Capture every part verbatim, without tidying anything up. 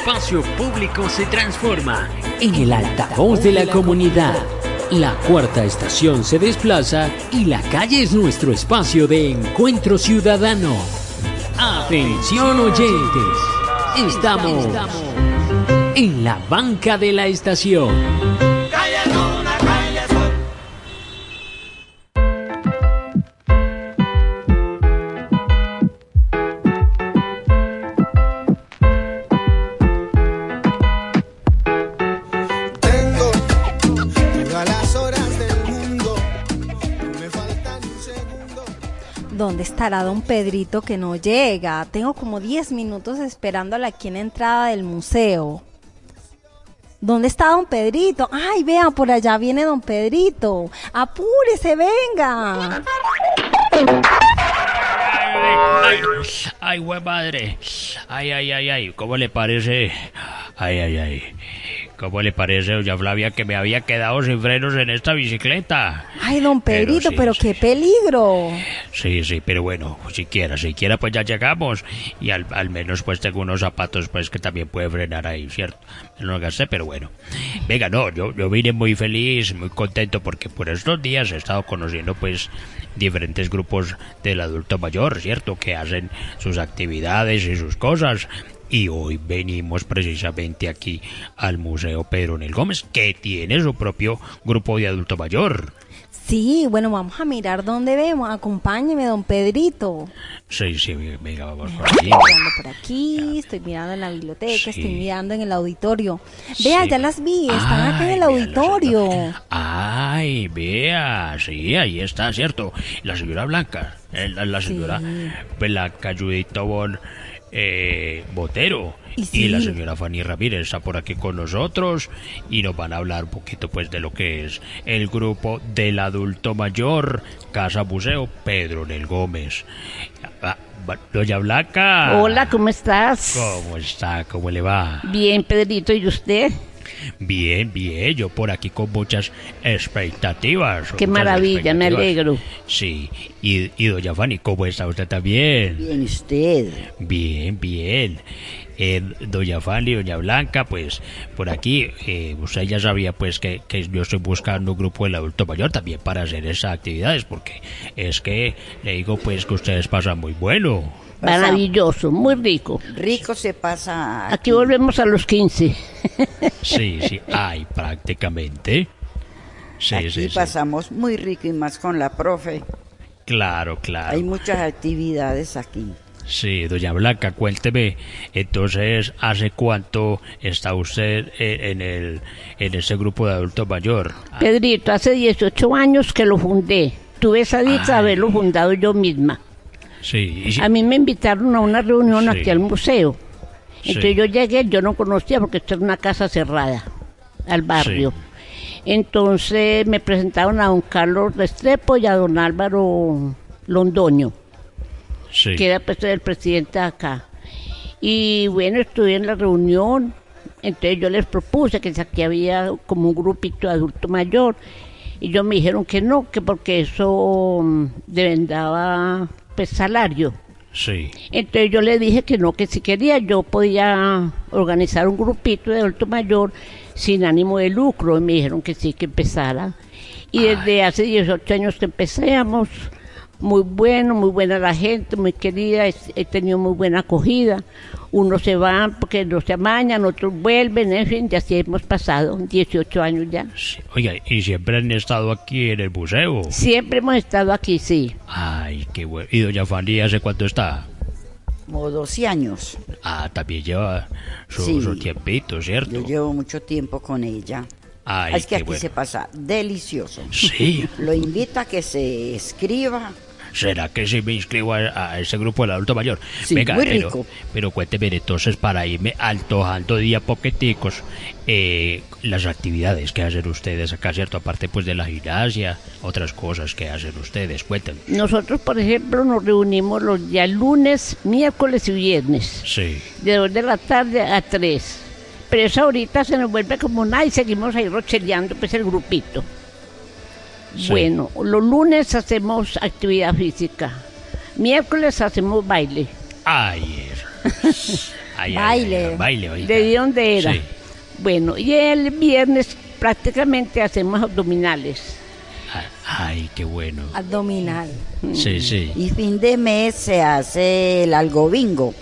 espacio público se transforma en el altavoz de la comunidad. La cuarta estación se desplaza y la calle es nuestro espacio de encuentro ciudadano. Atención oyentes, estamos en la banca de la estación. ¿Dónde estará don Pedrito que no llega? Tengo como diez minutos esperándola aquí en la entrada del museo. ¿Dónde está don Pedrito? Ay, vean, por allá viene don Pedrito. Apúrese, venga. Ay, ay, güey madre. Ay, ay, ay, ay. ¿Cómo le parece? Ay, ay, ay. ¿Cómo le parece, doña Flavia, que me había quedado sin frenos en esta bicicleta? Ay, don Pedrito, pero, sí, pero sí, qué peligro. Sí, sí, pero bueno, siquiera, siquiera pues ya llegamos. Y al, al menos pues tengo unos zapatos pues que también puede frenar ahí, ¿cierto? No lo gasté, pero bueno. Venga, no, yo, yo vine muy feliz, muy contento porque por estos días he estado conociendo pues diferentes grupos del adulto mayor, ¿cierto? Que hacen sus actividades y sus cosas. Y hoy venimos precisamente aquí al Museo Pedro Nel Gómez, que tiene su propio grupo de adulto mayor. Sí, bueno, vamos a mirar dónde vemos. Acompáñeme, don Pedrito. Sí, sí, venga, vamos por aquí. Estoy mirando por aquí, estoy mirando en la biblioteca, sí. Estoy mirando en el auditorio. Vea, sí. Ya las vi, están Ay, acá en el vea, auditorio. Ay, vea, sí, ahí está, ¿cierto? La señora Blanca, la, la señora sí. Blanca Judith Tobón eh, Botero. Y, sí. y la señora Fanny Ramírez está por aquí con nosotros y nos van a hablar un poquito pues de lo que es el grupo del adulto mayor Casa Museo Pedro Nel Gómez. Ah, doña Blanca. Hola, ¿cómo estás? ¿Cómo está? ¿Cómo le va? Bien, Pedrito, ¿y usted? Bien, bien, yo por aquí con muchas expectativas. Qué muchas maravilla, expectativas. Me alegro. Sí, y, y doña Fanny, ¿cómo está usted también? Bien, ¿usted? Bien, bien. Eh, doña Fanny, doña Blanca, pues por aquí, eh, usted ya sabía pues que, que yo estoy buscando un grupo del adulto mayor también para hacer esas actividades, porque es que le digo pues que ustedes pasan muy bueno. Maravilloso, muy rico. Rico se pasa aquí. Aquí volvemos a los quince. Sí, sí, ay, prácticamente. Sí, aquí sí, pasamos sí. muy rico y más con la profe. Claro, claro. Hay muchas actividades aquí. Sí, doña Blanca, cuénteme, entonces, ¿hace cuánto está usted en el en ese grupo de adulto mayor? Pedrito, hace dieciocho años que lo fundé. Tuve esa dicha de haberlo fundado yo misma. Sí, sí. A mí me invitaron a una reunión sí. aquí al museo. Entonces sí. yo llegué, yo no conocía porque esto era una casa cerrada al barrio. Sí. Entonces me presentaron a don Carlos Restrepo y a don Álvaro Londoño. Sí. Que era pues, el presidente de acá. Y bueno, estuve en la reunión, entonces yo les propuse que aquí había como un grupito de adulto mayor, y ellos me dijeron que no, que porque eso demandaba pues salario. Sí. Entonces yo les dije que no, que si quería yo podía organizar un grupito de adulto mayor sin ánimo de lucro, y me dijeron que sí, que empezara. Y Ay. desde hace dieciocho años que empezamos, muy bueno, muy buena la gente, muy querida, he tenido muy buena acogida. Unos se van porque no se amañan, otros vuelven, en fin, ya así hemos pasado dieciocho años ya. Sí. Oiga, ¿y siempre han estado aquí en el museo? Siempre hemos estado aquí, sí. Ay, qué bueno. ¿Y doña Fanny hace cuánto está? Como doce años. Ah, también lleva su, sí. su tiempito, ¿cierto? Yo llevo mucho tiempo con ella. Ay, es que aquí bueno. se pasa delicioso. Sí. Lo invito a que se escriba. ¿Será que si me inscribo a, a ese grupo del adulto mayor? Sí, Venga, muy pero, rico. pero cuénteme entonces para irme antojando día poqueticos eh, las actividades que hacen ustedes acá, ¿cierto? Aparte pues de la gimnasia, otras cosas que hacen ustedes, cuéntenme. Nosotros, por ejemplo, nos reunimos los días lunes, miércoles y viernes. Sí. De dos de la tarde a tres. Pero eso ahorita se nos vuelve como nada y seguimos ahí rocheleando pues el grupito. Sí. Bueno, los lunes hacemos actividad física, miércoles hacemos baile. Ay, Ay, ay, Baile. ay, baile, oiga. ¿De dónde era? Sí. Bueno, y el viernes prácticamente hacemos abdominales. Ay, ay, qué bueno. Abdominal. Sí, sí. Y fin de mes se hace el algo bingo.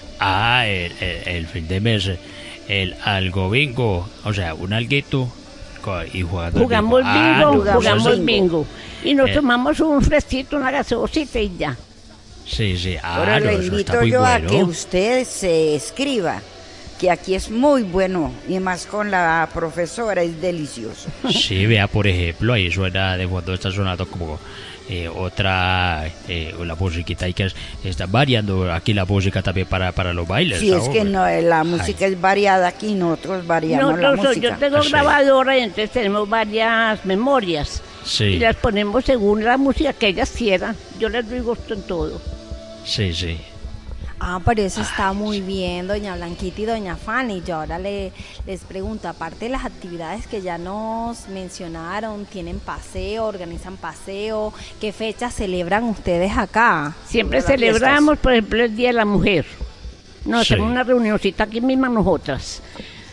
Ah, el, el- el fin de mes, el algo bingo, o sea, un alguito co- y jugando al Jugamos bingo. Ah, bingo, no, jugamos jugamos bingo. bingo. Y nos Eh. tomamos un fresquito, una gaseosita y ya. Sí, sí. Ah, Pero no, le eso invito está muy yo a bueno. que usted se escriba, que aquí es muy bueno y más con la profesora es delicioso. Sí, vea, por ejemplo, ahí suena de fondo, está sonando como eh, otra, eh, la musiquita y que es- está variando aquí la música también para, para los bailes. Si es ¿no? que no, la música es variada aquí, nosotros variamos la Nosotros, música. yo tengo Sí. grabadora y entonces tenemos varias memorias. Sí, Y las ponemos según la música que ellas quieran. Yo les doy gusto en todo. sí, sí. Ah, pero eso está muy bien, doña Blanquita y doña Fanny. Yo ahora le, les pregunto, aparte de las actividades que ya nos mencionaron, ¿tienen paseo, organizan paseo? ¿Qué fechas celebran ustedes acá? Siempre Sobre las celebramos, por ejemplo, el Día de la Mujer. Nos Sí. hacemos una reunioncita aquí misma nosotras.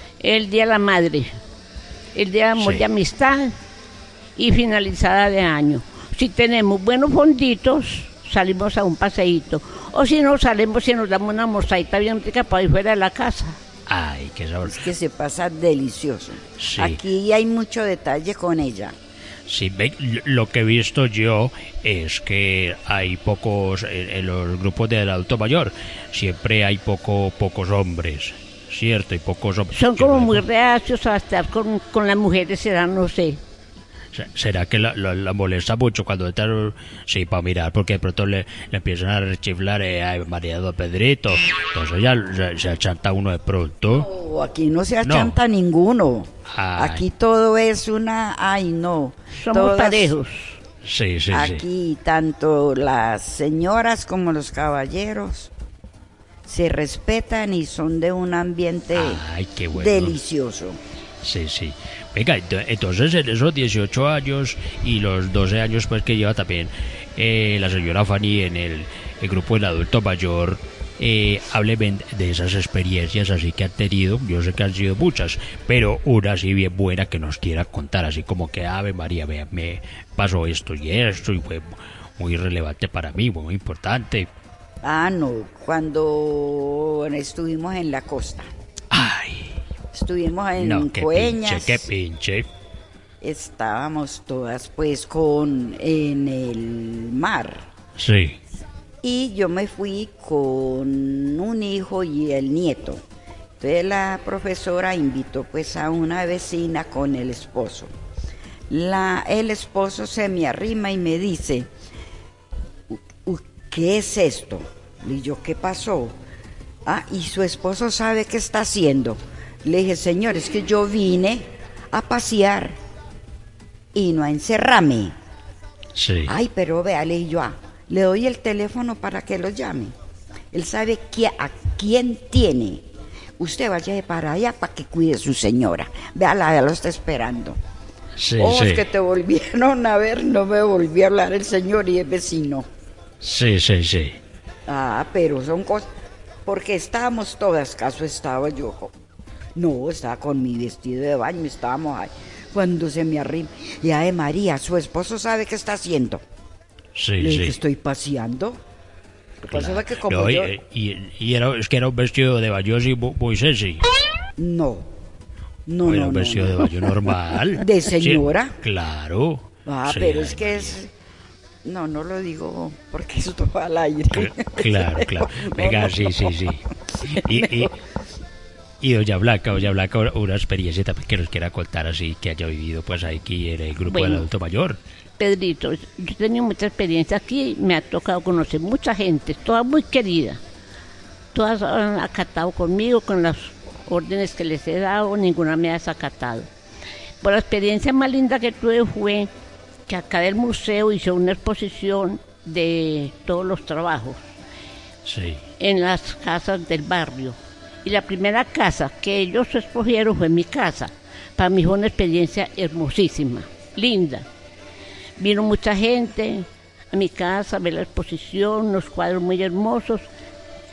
El Día de la Madre. El Día de Amor Sí. y Amistad. Y finalizada de año. Si tenemos buenos fonditos, salimos a un paseíto. O si no, salimos y nos damos una almorzadita bien rica para ir fuera de la casa. Ay, qué sabor. Es que se pasa delicioso. Sí. Aquí hay mucho detalle con ella. Sí, ve, lo- lo que he visto yo es que hay pocos, en, en los grupos del adulto mayor, siempre hay poco, pocos hombres, ¿cierto? Y pocos hombres. Son que como luego- muy reacios a estar con, con las mujeres, será, no sé. Se- ¿Será que la, la- la molesta mucho cuando entran? Sí, para mirar, porque de pronto le, le empiezan a rechiflar, eh, ay, María don Pedrito. Entonces ya se, se achanta uno de pronto. Oh, aquí no se achanta ninguno. Ay. Aquí todo es una... Ay, no. Somos Todas- parejos. Sí, sí, sí. Aquí tanto las señoras como los caballeros se respetan y son de un ambiente Ay, qué bueno. delicioso. Sí, sí. Venga, ento- entonces en esos dieciocho años y los doce años pues que lleva también eh, la señora Fanny en el, el grupo del adulto mayor, eh, hábleme de esas experiencias así que han tenido. Yo sé que han sido muchas, pero una así bien buena que nos quiera contar, así como que, Ave María, vea, me pasó esto y esto y fue muy relevante para mí, muy importante. Ah, no, cuando estuvimos en la costa, Ay, estuvimos en no, qué Cueñas, pinche, qué pinche. estábamos todas pues con en el mar. Sí, Y yo me fui con un hijo y el nieto. Entonces la profesora invitó pues a una vecina con el esposo. La, el esposo se me arrima y me dice, "U- u- ¿qué es esto?" Y yo, ¿qué pasó? Ah, y su esposo sabe qué está haciendo. Le dije, señor, es que yo vine a pasear y no a encerrarme. sí. Ay, pero vea, le dije yo, ah, le doy el teléfono para que lo llame. Él sabe qui- a quién tiene. Usted vaya para allá para que cuide a su señora. Véala, ya lo está esperando. Sí, Ojos sí. que te volvieron a ver, no me volvió a hablar el señor y el vecino. Sí, sí, sí. Ah, pero son cosas... Porque estábamos todas, caso estaba yo. No, estaba con mi vestido de baño, estábamos ahí. Cuando se me arriba, y ay María, su esposo sabe qué está haciendo. Sí, Le dije, sí. estoy paseando. Lo que pasa Claro. fue que como No, y, yo... y- y era, es que era un vestido de baño así mu- muy sexy. No, no, O era no, un no, vestido no. de baño normal. ¿De Sí, señora? claro. Ah, Sí, pero ay, es que María. es... No, no lo digo porque esto va al aire. Cl- Claro, claro. No, Venga, no, sí, no. sí, sí. Y, y, y doña Blanca, doña Blanca, una- una experiencia también que nos quiera contar así, que haya vivido pues aquí en el grupo del Bueno. adulto mayor. Pedrito, yo he tenido mucha experiencia aquí, me ha tocado conocer mucha gente, toda muy querida. Todas han acatado conmigo, con las órdenes que les he dado, ninguna me ha desacatado. Por la experiencia más linda que tuve fue que acá del museo hizo una exposición de todos los trabajos Sí, en las casas del barrio. Y la primera casa que ellos escogieron fue mi casa. Para mí fue una experiencia hermosísima, linda. Vino mucha gente a mi casa a ver la exposición, unos cuadros muy hermosos.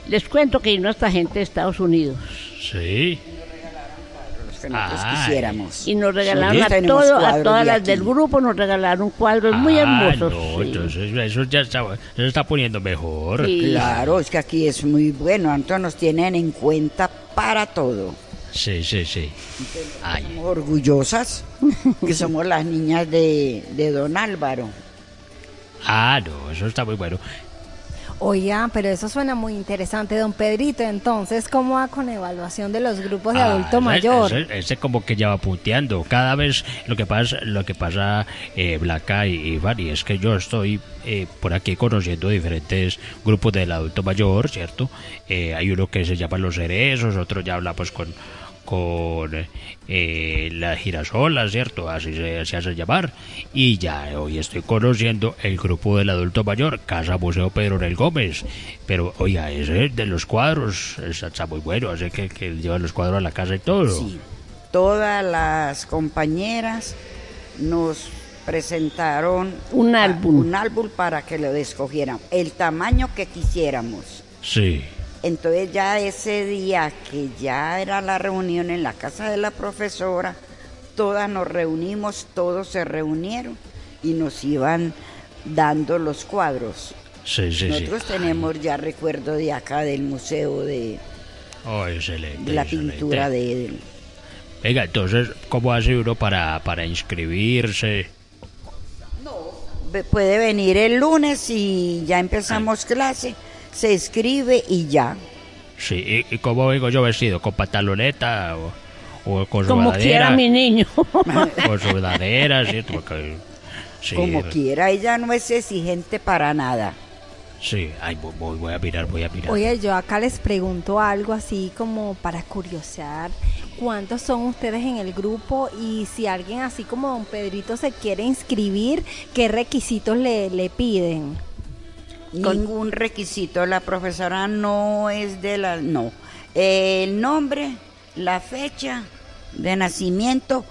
Les cuento que vino esta gente de Estados Unidos. Sí. Los que nosotros Ay. quisiéramos. Y nos regalaron Sí, a, tenemos todo, a cuadros todas de las del aquí. grupo, nos regalaron cuadros muy Ah, hermosos. no, sí. entonces eso ya está, eso se está poniendo mejor. Sí. Claro, es que aquí es muy bueno, entonces nos tienen en cuenta para todo. Sí, sí, sí. Ay, Somos orgullosas que somos las niñas de, de don Álvaro. ah, no, eso está muy bueno. Oiga, pero eso suena muy interesante, don Pedrito. Entonces, ¿cómo va con evaluación de los grupos de Ah, adulto ese- mayor? Ese, ese como que ya va punteando. Cada vez lo que pasa, lo que pasa, eh, Blanca y, y Fanny, es que yo estoy eh, por aquí conociendo diferentes grupos del adulto mayor, ¿cierto? Eh, hay uno que se llama Los Cerezos, otro ya habla pues con con eh, las girasolas, ¿cierto? Así se, se hace llamar. Y ya hoy estoy conociendo el grupo del adulto mayor, Casa Museo Pedro Nel Gómez. Pero, oiga, ese de los cuadros ese está muy bueno, así que, que lleva los cuadros a la casa y todo. Sí, todas las compañeras nos presentaron Un a- álbum. un álbum para que lo escogieran, el tamaño que quisiéramos. Sí, Entonces ya ese día que ya era la reunión en la casa de la profesora, todas nos reunimos, todos se reunieron y nos iban dando los cuadros. sí, sí. Nosotros sí. tenemos ya recuerdo de acá del museo de, Oh, excelente. de la excelente. pintura de él. Venga, entonces, ¿cómo hace uno para, para inscribirse? Ve- Puede venir el lunes y ya empezamos clase, se escribe y ya. Sí, ¿y, y cómo vengo yo vestido? ¿Con pantaloneta o, o con Como sudadera? quiera mi niño. Con sudadera, ¿cierto? Porque, sí, Como quiera, ella no es exigente para nada. Sí, ay, voy, voy- voy a mirar, voy a mirar. Oye, yo acá les pregunto algo así como para curiosear. ¿Cuántos son ustedes en el grupo? Y si alguien así como don Pedrito se quiere inscribir, ¿qué requisitos le, le piden? Ningún requisito, la profesora no es de la... No, el nombre, la fecha de nacimiento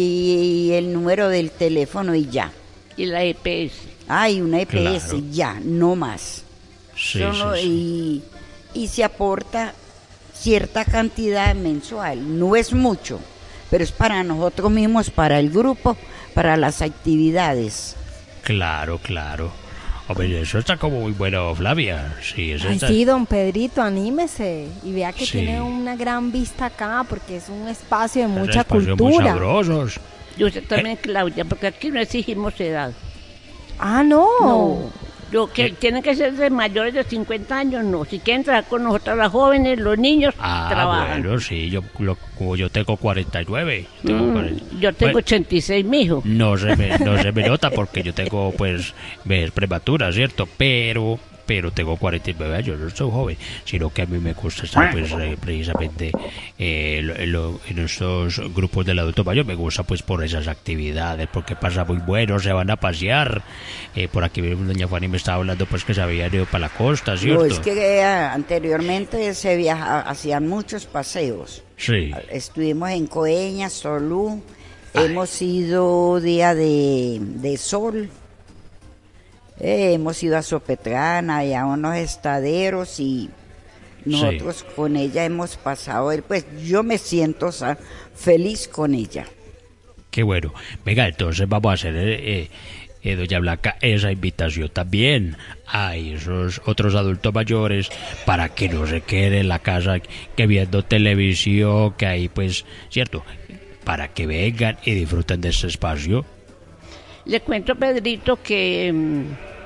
y el número del teléfono y ya. Y la E P S. Hay una E P S, Claro. ya, no más. Sí, Solo- sí, sí. Y, y se aporta cierta cantidad mensual, no es mucho, pero es para nosotros mismos, para el grupo, para las actividades. Claro, claro. Hombre, eso está como muy bueno, Flavia. Sí, eso Ay, está... sí, don Pedrito, anímese y vea que Sí. tiene una gran vista acá porque es un espacio de Esos mucha espacios muy cultura. sabrosos. Yo sé también, Claudia, porque aquí no exigimos edad. Ah, no. No. Yo que Eh. tienen que ser de mayores de cincuenta años, no. Si quieren trabajar con nosotros, las jóvenes, los niños, Ah, trabajan. bueno, sí, yo, lo- como yo tengo cuarenta y nueve. Tengo Mm, cuarenta. yo tengo Bueno, ochenta y seis, mijo. No se me, no se me nota porque yo tengo, pues, vejez prematura, ¿cierto? Pero, pero tengo cuarenta y nueve años, no soy joven, sino que a mí me gusta estar, pues, eh, precisamente eh, lo- en, lo- en estos grupos del adulto mayor. Me gusta, pues, por esas actividades, porque pasa muy bueno, se van a pasear. Eh, por aquí mismo doña Fanny me estaba hablando, pues, que se habían ido para la costa, ¿cierto? No, es que eh, anteriormente se viaja, hacían muchos paseos. Sí, Estuvimos en Coeña, Solú, Ay. hemos ido día de, de sol, eh, hemos ido a Sopetrana y a unos estaderos y nosotros con ella hemos pasado, el- pues yo me siento o sea, feliz con ella. qué bueno. Venga, entonces vamos a hacer, eh, eh, eh, doña Blanca, esa invitación también a esos otros adultos mayores para que no se queden en la casa que viendo televisión, que ahí pues, ¿cierto? Para que vengan y disfruten de este espacio. Le cuento, Pedrito, que mm,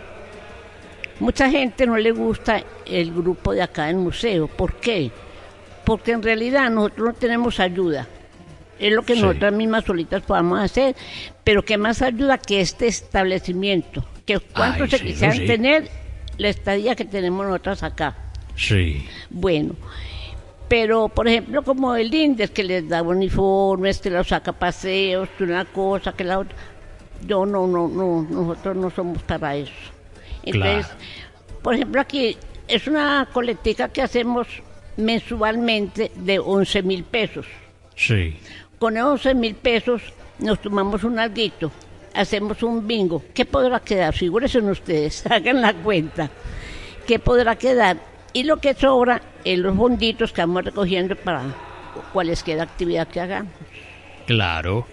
mucha gente no le gusta el grupo de acá del museo. ¿Por qué? Porque en realidad nosotros no tenemos ayuda. Es lo que Sí. nosotras mismas solitas podamos hacer. Pero ¿qué más ayuda que este establecimiento? Que cuánto Ay, se sí, eso quisieran sí. tener la estadía que tenemos nosotras acá. Sí, Bueno, pero por ejemplo como el INDES que les da uniformes, que los saca a paseos, que una cosa, que la otra. Yo no, no, no, nosotros no somos para eso. Entonces, Claro. por ejemplo aquí es una colectica que hacemos mensualmente de once mil pesos. sí. Con once mil pesos nos tomamos un alguito, hacemos un bingo. ¿Qué podrá quedar? Figúrense ustedes, hagan la cuenta. ¿Qué podrá quedar? Y lo que sobra es los fonditos que vamos recogiendo para cualquier actividad que hagamos. Claro.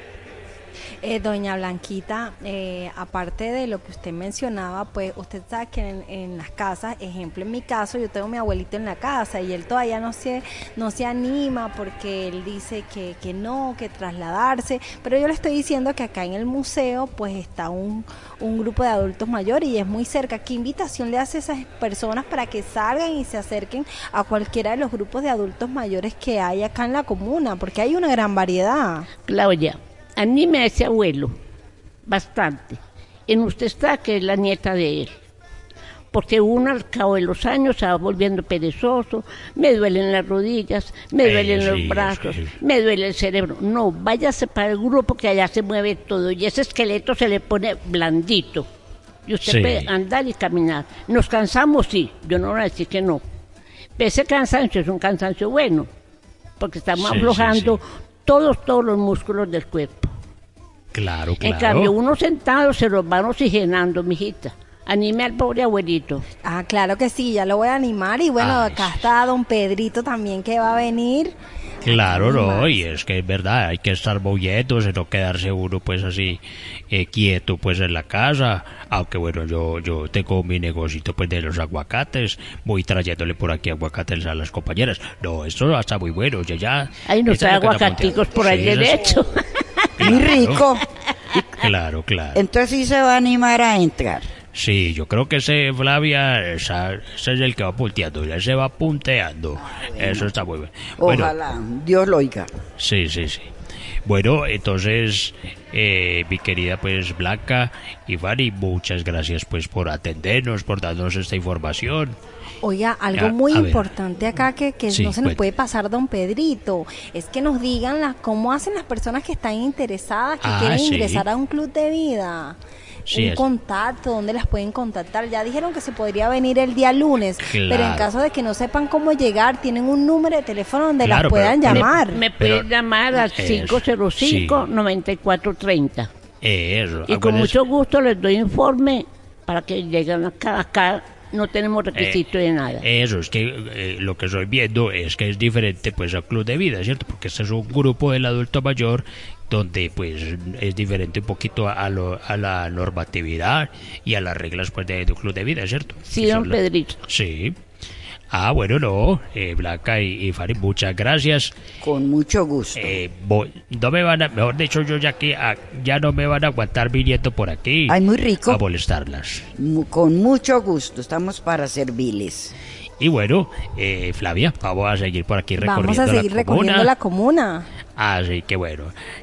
Eh, doña Blanquita, eh, aparte de lo que usted mencionaba, pues usted sabe que en, en las casas, ejemplo, en mi caso, yo tengo a mi abuelito en la casa y él todavía no se, no se anima porque él dice que, que no, que trasladarse, pero yo le estoy diciendo que acá en el museo pues está un, un grupo de adultos mayores y es muy cerca. ¿Qué invitación le hace a esas personas para que salgan y se acerquen a cualquiera de los grupos de adultos mayores que hay acá en la comuna? Porque hay una gran variedad. Claudia, anime a ese abuelo, bastante. En usted está, que es la nieta de él. Porque uno al cabo de los años se va volviendo perezoso, me duelen las rodillas, me duelen Eh, los sí, brazos, sí. me duele el cerebro. No, váyase para el grupo que allá se mueve todo y ese esqueleto se le pone blandito. Y usted Sí. puede andar y caminar. Nos cansamos, sí, yo no voy a decir que no. Pero ese cansancio es un cansancio bueno, porque estamos Sí, aflojando sí, sí. todos, todos los músculos del cuerpo. Claro, claro. En cambio, uno sentado se los van oxigenando, mijita. Anime al pobre abuelito. Ah, claro que sí, ya lo voy a animar y bueno, Ay. acá está don Pedrito también que va a venir. Claro, no, Animar. y es que es verdad, hay que estar moviéndose, no quedarse uno pues así eh, quieto pues en la casa, aunque bueno, yo yo tengo mi negocito pues de los aguacates, voy trayéndole por aquí aguacates a las compañeras. No, esto está muy bueno, ya ya. Ahí nos esta trae es la que aguacaticos está por ahí volteando. Sí, derecho. Muy Claro. rico. Claro, claro. Entonces sí se va a animar a entrar. Sí, yo creo que ese, Flavia, esa- ese es el que va punteando, ya se va punteando. Eso está muy bien. Bueno, Ojalá, Dios lo oiga. sí, sí, sí. Bueno, entonces, eh, mi querida pues Blanca y Fanny, muchas gracias pues por atendernos, por darnos esta información. Oiga, algo Ya, muy a ver. importante acá que, que Sí, no se nos cuente. puede pasar, don Pedrito, es que nos digan las, cómo hacen las personas que están interesadas, que Ah, quieren sí. ingresar a un club de vida. Sí, un es- contacto, ¿dónde las pueden contactar? Ya dijeron que se podría venir el día lunes, pero en Claro. caso de que no sepan cómo llegar, tienen un número de teléfono donde Claro, las puedan pero- pero- llamar. Me Pero- pueden llamar al Eso, cinco cero cinco, sí. nueve cuatro tres cero. Eh, eso, Y con acuérdense- mucho gusto les doy informe para que lleguen acá. Acá no tenemos requisito de nada. Eso, es que eh, lo que estoy viendo es que es diferente pues al club de vida, ¿cierto? Porque este es un grupo del adulto mayor donde pues es diferente un poquito a, lo- a la normatividad y a las reglas pues de, de un club de vida, ¿cierto? Sí, Que don son la- Pedrito. Sí. Ah, bueno, no, eh, Blanca y, y Fanny, muchas gracias. Con mucho gusto. Eh, voy- no me van a, mejor dicho yo ya que ah, ya no me van a aguantar viniendo por aquí Ay, muy rico. a molestarlas. Mu- Con mucho gusto. Estamos para servirles. Y bueno, eh, Flavia, vamos a seguir por aquí recorriendo Vamos a seguir la recorriendo comuna. la comuna. Así que bueno.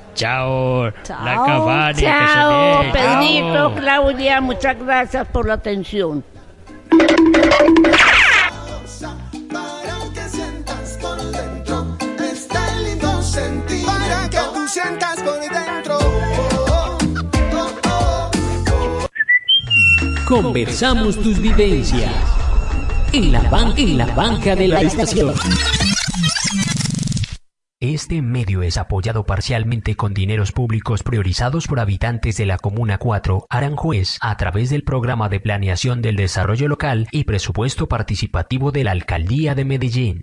Chao, Chao. Blanca, Fanny, que se Chao, bien. Pedrito, Chao. Claudia, muchas gracias por la atención. Para que sientas por dentro este lindo sentimiento. Para que tú sientas por dentro. Oh, oh, oh, oh. Conversamos tus vivencias en la, ban- en la banca de la estación. Este medio es apoyado parcialmente con dineros públicos priorizados por habitantes de la Comuna cuatro, Aranjuez, a través del Programa de Planeación del Desarrollo Local y Presupuesto Participativo de la Alcaldía de Medellín.